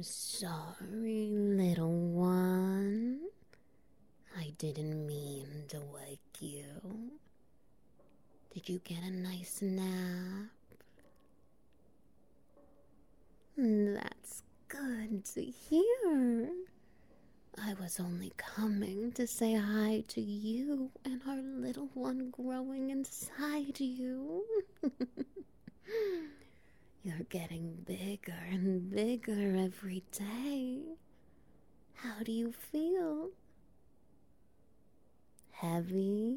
Sorry, little one. I didn't mean to wake you. Did you get a nice nap? That's good to hear. I was only coming to say hi to you and our little one growing inside you. You're getting bigger and bigger every day. How do you feel? Heavy?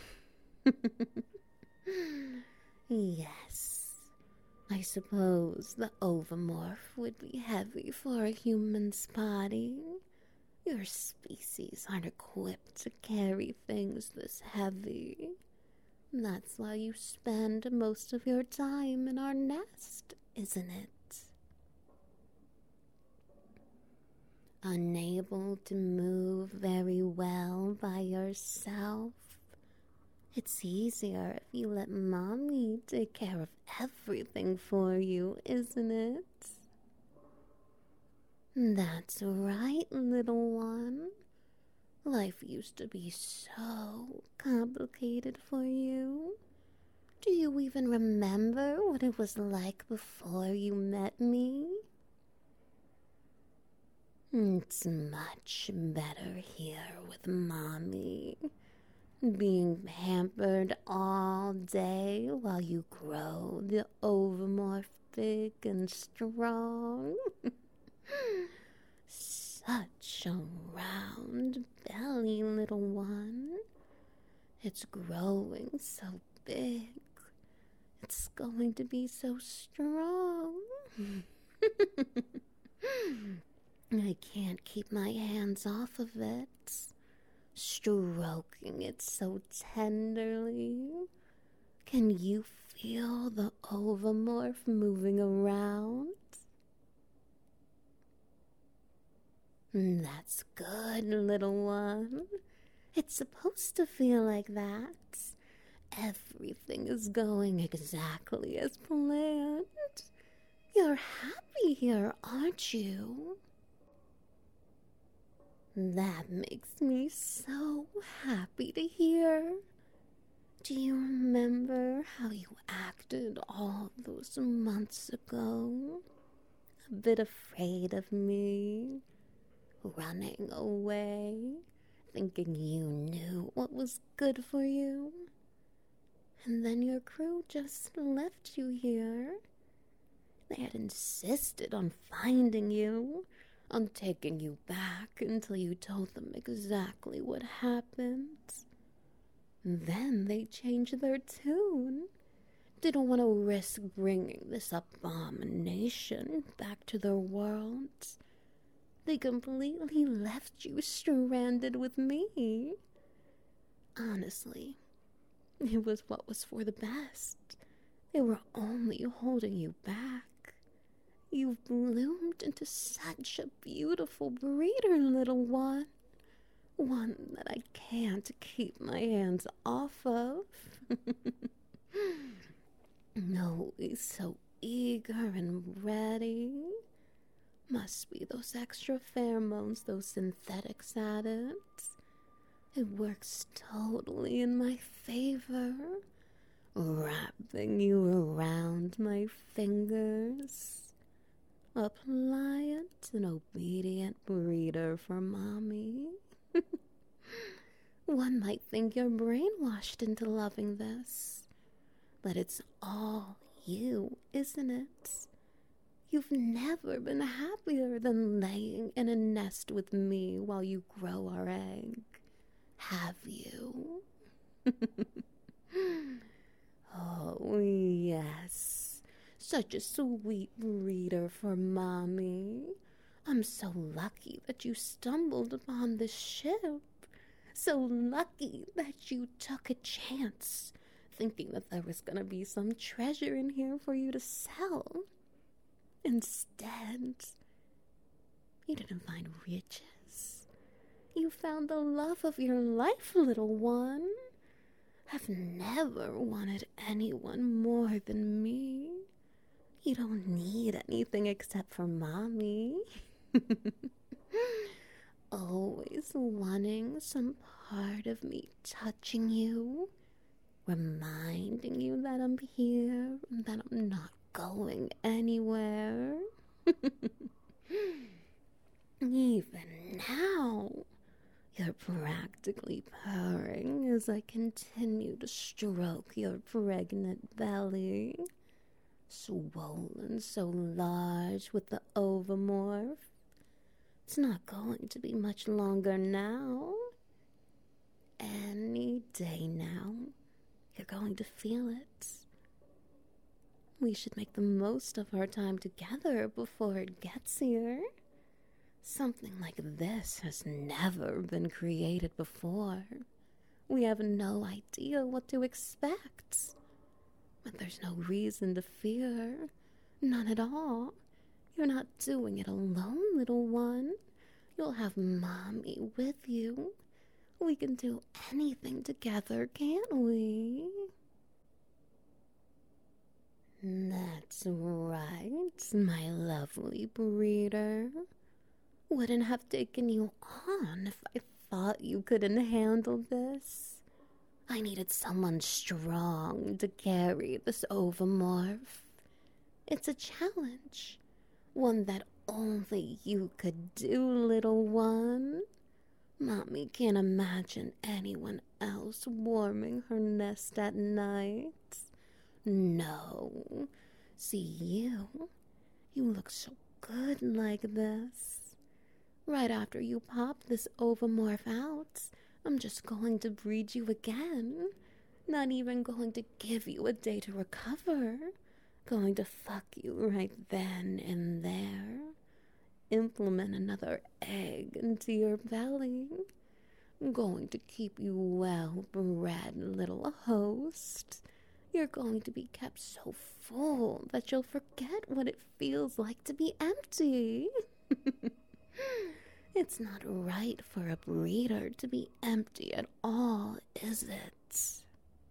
Yes. I suppose the ovomorph would be heavy for a human's body. Your species aren't equipped to carry things this heavy. That's why you spend most of your time in our nest, isn't it? Unable to move very well by yourself. It's easier if you let Mommy take care of everything for you, isn't it? That's right, little one. Life used to be so complicated for you. Do you even remember what it was like before you met me? It's much better here with Mommy. Being pampered all day while you grow the ovomorph big and strong. Such a round belly, little one. It's growing so big. It's going to be so strong. I can't keep my hands off of it, stroking it so tenderly. Can you feel the ovomorph moving around? That's good, little one. It's supposed to feel like that. Everything is going exactly as planned. You're happy here, aren't you? That makes me so happy to hear. Do you remember how you acted all those months ago? A bit afraid of me, running away, thinking you knew what was good for you. And then your crew just left you here. They had insisted on finding you, on taking you back until you told them exactly what happened. Then they changed their tune. Didn't want to risk bringing this abomination back to their world. They completely left you stranded with me. Honestly, it was what was for the best. They were only holding you back. You've bloomed into such a beautiful breeder, little one. One that I can't keep my hands off of. Always so eager and ready. Must be those extra pheromones those synthetics added. It works totally in my favor. Wrapping you around my fingers. A pliant and obedient breeder for Mommy. One might think you're brainwashed into loving this. But it's all you, isn't it? You've never been happier than laying in a nest with me while you grow our egg. Have you? Oh, yes. Such a sweet breeder for Mommy. I'm so lucky that you stumbled upon this ship. So lucky that you took a chance, thinking that there was going to be some treasure in here for you to sell. Instead, you didn't find riches. You found the love of your life, little one. I've never wanted anyone more than me. You don't need anything except for Mommy. Always wanting some part of me touching you, reminding you that I'm here, that I'm not going anywhere. Even now, you're practically purring as I continue to stroke your pregnant belly, swollen so large with the ovomorph. It's not going to be much longer now. Any day now, you're going to feel it. We should make the most of our time together before it gets here. Something like this has never been created before. We have no idea what to expect. But there's no reason to fear. None at all. You're not doing it alone, little one. You'll have Mommy with you. We can do anything together, can't we? That's right, my lovely breeder. Wouldn't have taken you on if I thought you couldn't handle this. I needed someone strong to carry this ovomorph. It's a challenge, one that only you could do, little one. Mommy can't imagine anyone else warming her nest at night. No. See you look so good like this. Right after you pop this ovomorph out, I'm just going to breed you again. Not even going to give you a day to recover. Going to fuck you right then and there. Implement another egg into your belly. I'm going to keep you well bred, little host. You're going to be kept so full that you'll forget what it feels like to be empty. It's not right for a breeder to be empty at all, is it?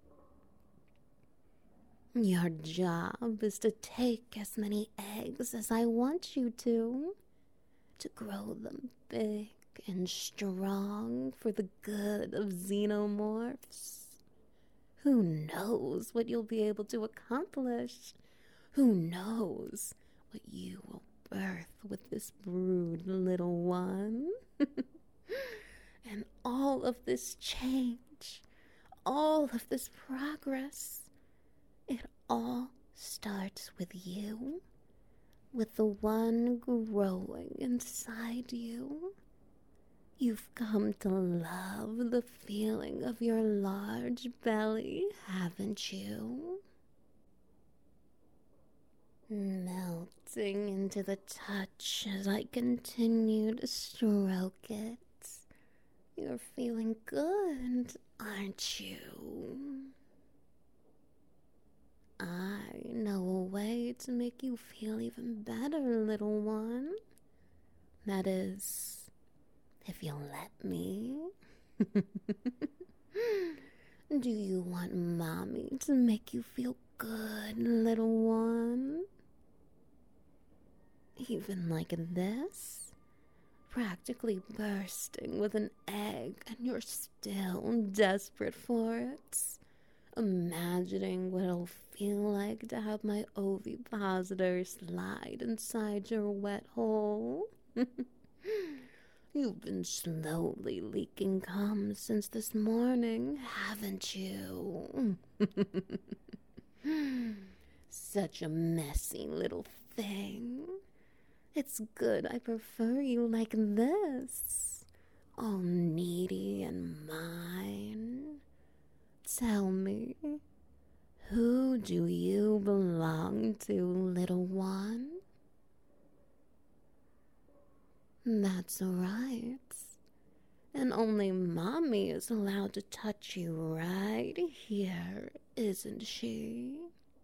Your job is to take as many eggs as I want you to grow them big and strong for the good of xenomorphs. Who knows what you'll be able to accomplish? Who knows what you will birth with this brood, little one? And all of this change, all of this progress, it all starts with you, with the one growing inside you. You've come to love the feeling of your large belly, haven't you? Melting into the touch as I continue to stroke it. You're feeling good, aren't you? I know a way to make you feel even better, little one. That is, if you'll let me. Do you want Mommy to make you feel good, little one? Even like this? Practically bursting with an egg and you're still desperate for it? Imagining what it'll feel like to have my ovipositor slide inside your wet hole? You've been slowly leaking cum since this morning, haven't you? Such a messy little thing. It's good I prefer you like this, all needy and mine. Tell me, who do you belong to, little one? That's right. And only Mommy is allowed to touch you right here, isn't she?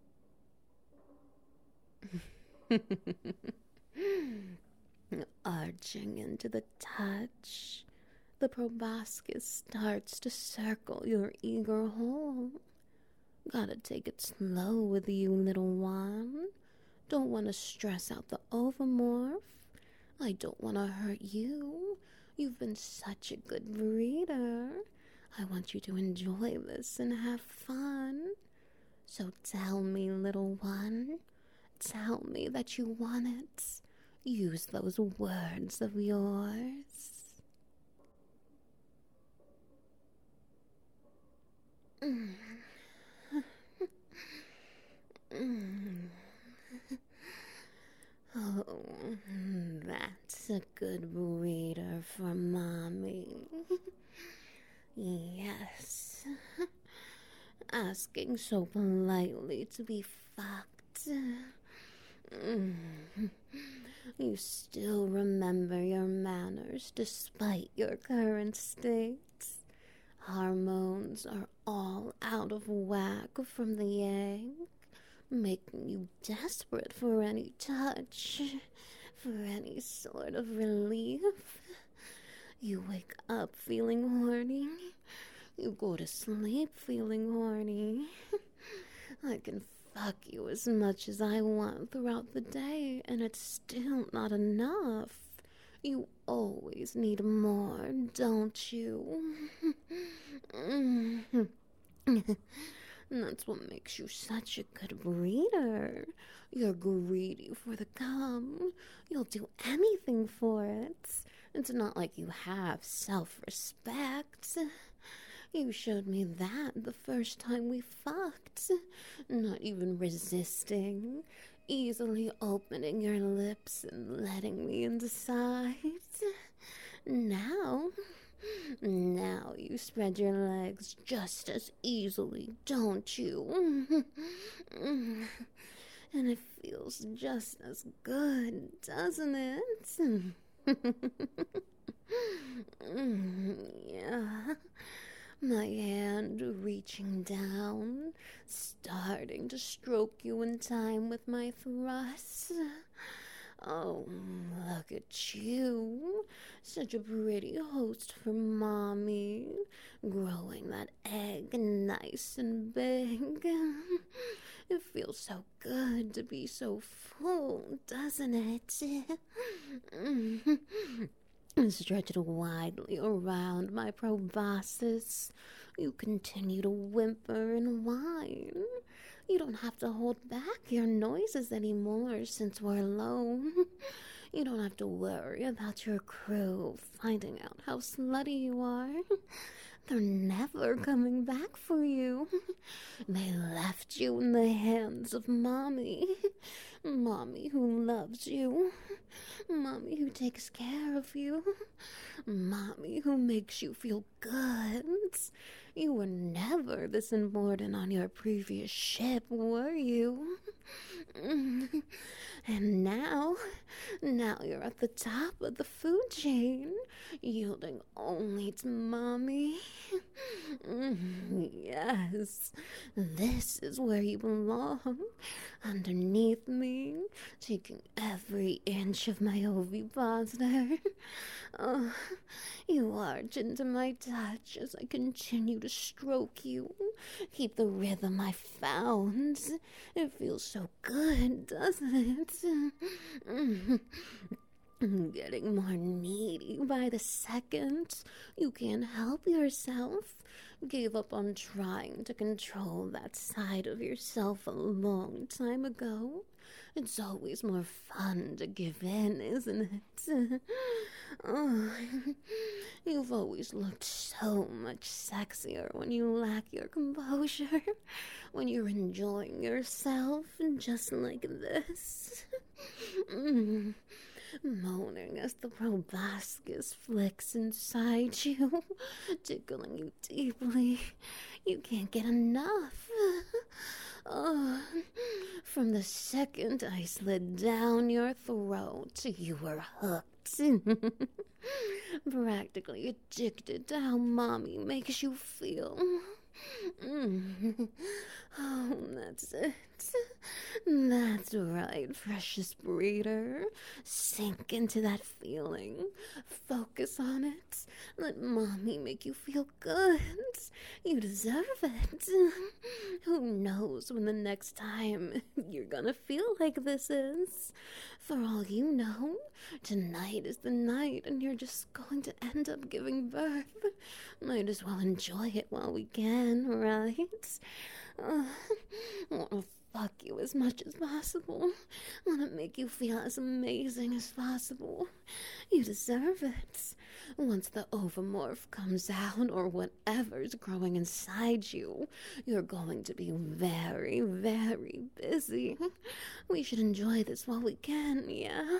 Arching into the touch, the proboscis starts to circle your eager hole. Gotta take it slow with you, little one. Don't want to stress out the ovomorph. I don't want to hurt you. You've been such a good breeder. I want you to enjoy this and have fun. So tell me, little one. Tell me that you want it. Use those words of yours. Mm. Mm. Oh, that's a good breeder for Mommy. Yes. Asking so politely to be fucked. Mm. You still remember your manners despite your current state. Hormones are all out of whack from the egg, making you desperate for any touch, for any sort of relief. You wake up feeling horny. You go to sleep feeling horny. I can fuck you as much as I want throughout the day, and it's still not enough. You always need more, don't you? That's what makes you such a good breeder. You're greedy for the cum. You'll do anything for it. It's not like you have self-respect. You showed me that the first time we fucked. Not even resisting. Easily opening your lips and letting me inside. Now you spread your legs just as easily, don't you? And it feels just as good, doesn't it? Yeah. My hand reaching down, starting to stroke you in time with my thrusts. Oh, look at you. Such a pretty host for Mommy. Growing that egg nice and big. It feels so good to be so full, doesn't it? Stretch it widely around my proboscis. You continue to whimper and whine. You don't have to hold back your noises anymore since we're alone. You don't have to worry about your crew finding out how slutty you are. They're never coming back for you. They left you in the hands of Mommy. Mommy who loves you. Mommy who takes care of you. Mommy who makes you feel good. You were never this important on your previous ship, were you? And now you're at the top of the food chain, yielding only to Mommy. Yes, this is where you belong, underneath me, taking every inch of my ovipositor. Oh, you arch into my touch as I continue to stroke you, keep the rhythm I found. It feels so good, doesn't it? Getting more needy by the second. You can't help yourself. Gave up on trying to control that side of yourself a long time ago. It's always more fun to give in, isn't it? Oh, you've always looked so much sexier when you lack your composure, when you're enjoying yourself just like this. Moaning as the proboscis flicks inside you, tickling you deeply. You can't get enough. Oh, from the second I slid down your throat, you were hooked. Practically addicted to how Mommy makes you feel. Oh, that's it. That's right, precious breeder. Sink into that feeling. Focus on it. Let Mommy make you feel good. You deserve it. Who knows when the next time you're gonna feel like this is. For all you know, tonight is the night and you're just going to end up giving birth. Might as well enjoy it while we can, right? Want to fuck you as much as possible. Want to make you feel as amazing as possible. You deserve it. Once the ovomorph comes out or whatever's growing inside you, you're going to be very, very busy. We should enjoy this while we can, yeah?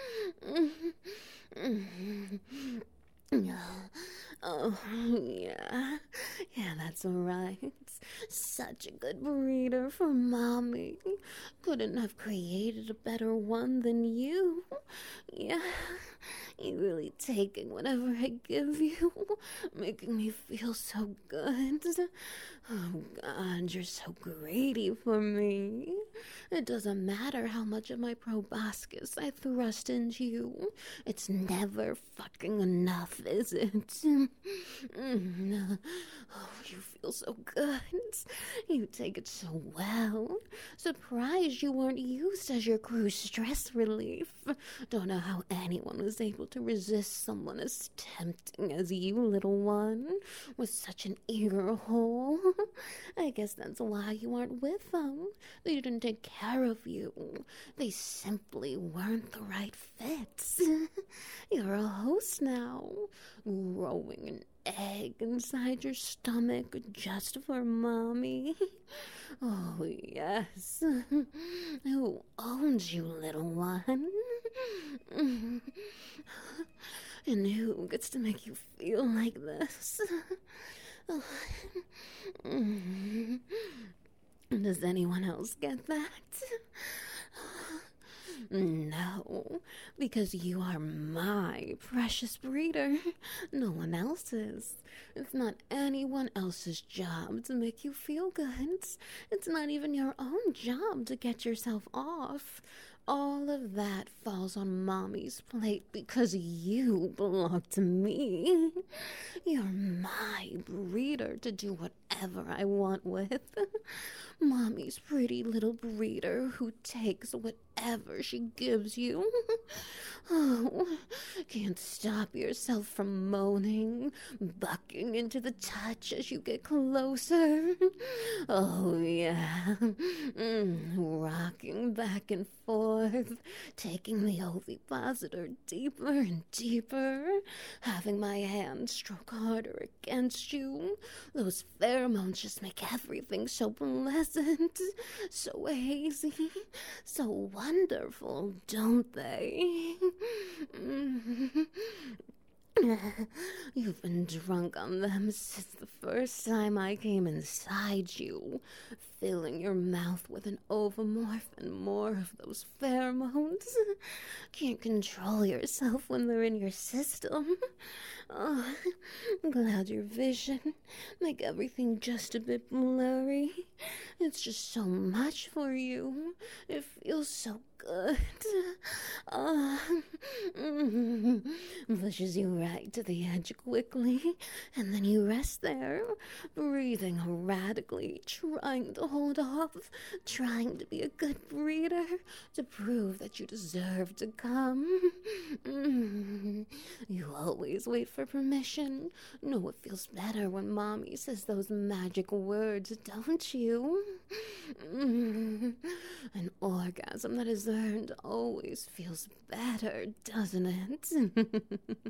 Oh, yeah. Yeah, that's right. Such a good breeder for Mommy. Couldn't have created a better one than you. Yeah, you really taking whatever I give you, making me feel so good. Oh, God, you're so greedy for me. It doesn't matter how much of my proboscis I thrust into you. It's never fucking enough, is it? Oh, you feel so good. You take it so well. Surprised you weren't used as your crew's stress relief. Don't know how anyone was able to resist someone as tempting as you, little one, with such an eager hole. I guess that's why you aren't with them. They didn't take care of you. They simply weren't the right fits. You're a host now, growing an egg inside your stomach just for Mommy. Oh, yes. Who owns you, little one? And who gets to make you feel like this? Does anyone else get that? No, because you are my precious breeder. No one else's. It's not anyone else's job to make you feel good. It's not even your own job to get yourself off. All of that falls on Mommy's plate because you belong to me. You're my breeder to do whatever I want with. Mommy's pretty little breeder who takes whatever she gives you. Oh, can't stop yourself from moaning, bucking into the touch as you get closer. Oh, yeah. Rocking back and forth, taking the ovipositor deeper and deeper, having my hand stroke harder against you. Those pheromones just make everything so pleasant, so hazy, so wonderful, don't they? You've been drunk on them since the first time I came inside you, filling your mouth with an ovomorph and more of those pheromones. Can't control yourself when they're in your system. Oh, cloud your vision, make everything just a bit blurry. It's just so much for you. It feels so good. Pushes you right to the edge quickly, and then you rest there, breathing erratically, trying to hold off, trying to be a good breeder, to prove that you deserve to come. You always wait for permission. Know it feels better when Mommy says those magic words, don't you? An orgasm that is earned always feels better, doesn't it?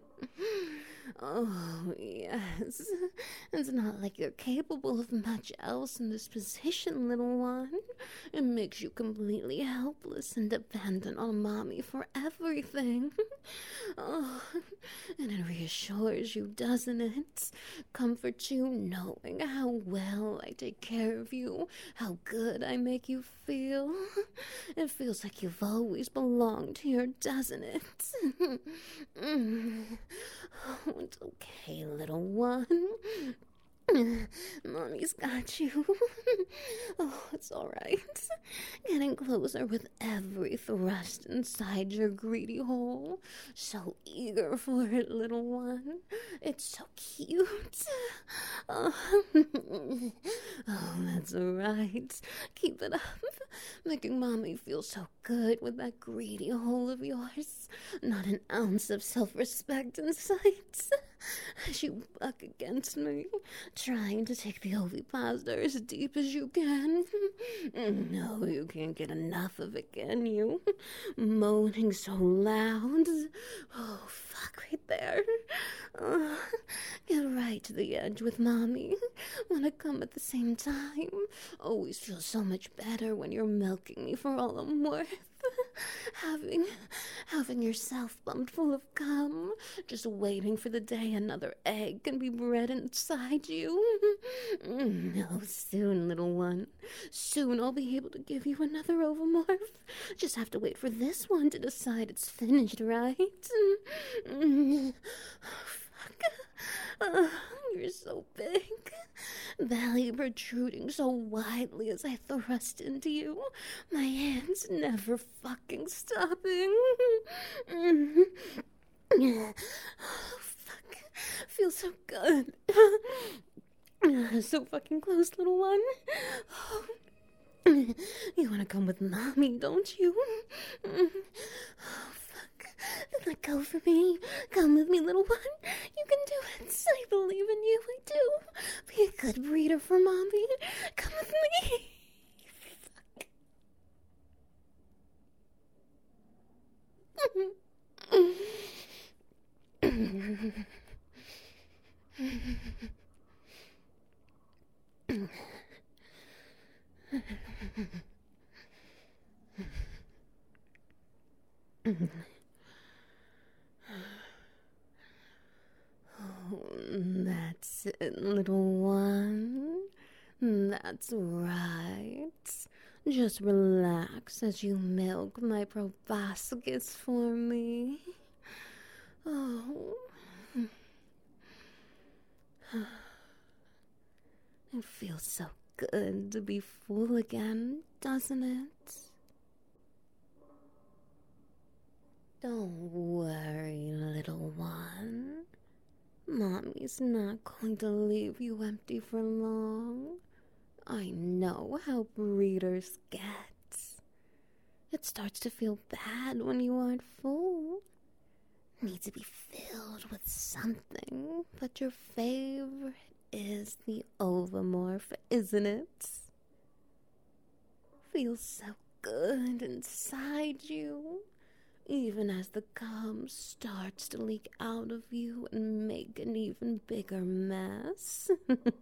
Oh, yes. It's not like you're capable of much else in this position, little one. It makes you completely helpless and dependent on Mommy for everything. Oh, and it reassures you, doesn't it? Comforts you knowing how well I take care of you, how good I make you feel. It feels like you've always belonged here, doesn't it? Oh, it's okay, little one. Mommy's got you. Oh, it's all right. getting closer with every thrust inside your greedy hole. So eager for it, little one. It's so cute. Oh, oh, that's right. Keep it up. Making mommy feel so good with that greedy hole of yours. Not an ounce of self-respect in sight. As you buck against me, trying to take the ovipositor as deep as you can. No, you can't get enough of it, can you? Moaning so loud. Oh, fuck right there. Get right to the edge with mommy. Wanna come at the same time? Always feel so much better when you're milking me for all I'm worth. Having yourself bumped full of cum, just waiting for the day another egg can be bred inside you. No, soon, little one. Soon I'll be able to give you another ovomorph. Just have to wait for this one to decide it's finished, right? Fuck. You're so big. Belly protruding so widely as I thrust into you. My hands never fucking stopping. Oh, fuck. Feels so good. So fucking close, little one. You wanna come with mommy, don't you? Oh, fuck. Let go for me. Come with me, little one. You can do it. I believe in you. I do. Be a good breeder for mommy. Come with me. That's it, little one. That's right. Just relax as you milk my proboscis for me. Oh. It feels so good to be full again, doesn't it? Don't worry, little one. Mommy's not going to leave you empty for long. I know how breeders get. It starts to feel bad when you aren't full. Need to be filled with something, but your favorite is the ovomorph, isn't it? Feels so good inside you. Even as the cum starts to leak out of you and make an even bigger mess.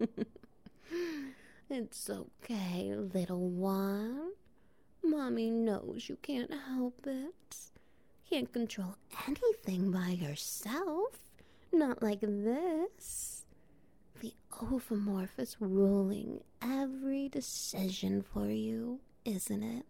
It's okay, little one. Mommy knows you can't help it. Can't control anything by yourself. Not like this. The ovomorph is ruling every decision for you, isn't it?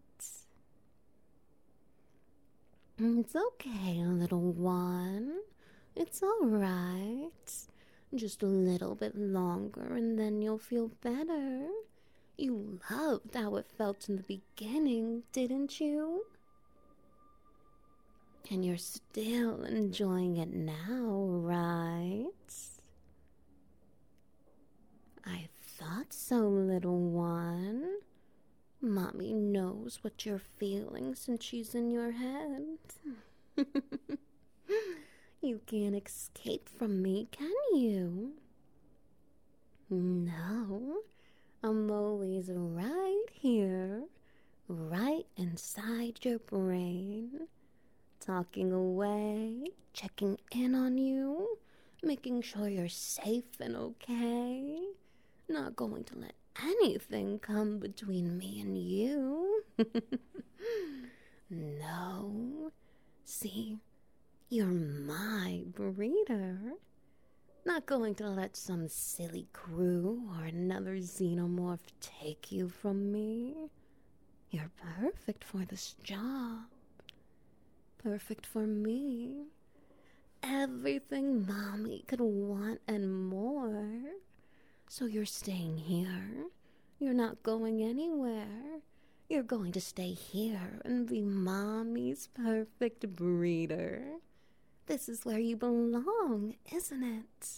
It's okay, little one. It's alright. Just a little bit longer and then you'll feel better. You loved how it felt in the beginning, didn't you? And you're still enjoying it now, right? I thought so, little one. Mommy knows what you're feeling since she's in your head. You can't escape from me, can you? No, I'm always right here, right inside your brain, talking away, checking in on you, making sure you're safe and okay. Not going to let anything come between me and you. No. See, you're my breeder. Not going to let some silly crew or another xenomorph take you from me. You're perfect for this job. Perfect for me. Everything Mommy could want and more. So you're staying here. You're not going anywhere. You're going to stay here and be Mommy's perfect breeder. This is where you belong, isn't it?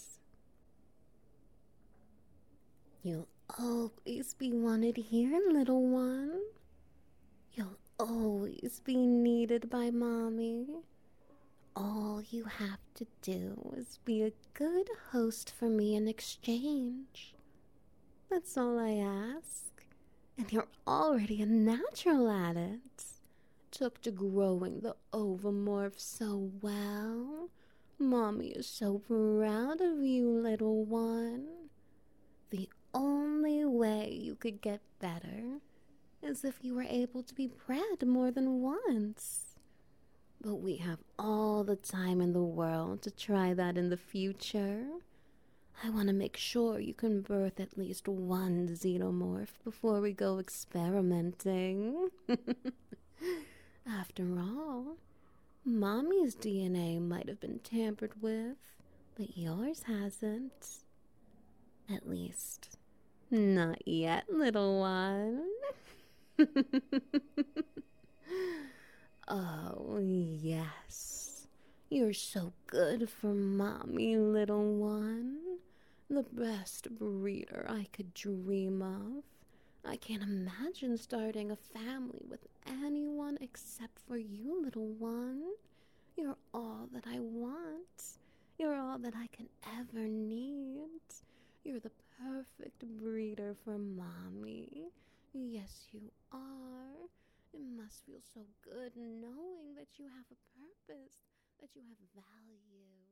You'll always be wanted here, little one. You'll always be needed by Mommy. All you have to do is be a good host for me in exchange. That's all I ask. And you're already a natural at it. Took to growing the ovomorph so well. Mommy is so proud of you, little one. The only way you could get better is if you were able to be bred more than once. But we have all the time in the world to try that in the future. I want to make sure you can birth at least one xenomorph before we go experimenting. After all, Mommy's DNA might have been tampered with, but yours hasn't. At least, not yet, little one. Oh, yes. You're so good for Mommy, little one. The best breeder I could dream of. I can't imagine starting a family with anyone except for you, little one. You're all that I want. You're all that I can ever need. You're the perfect breeder for Mommy. Yes, you are. It must feel so good knowing that you have a purpose, that you have value.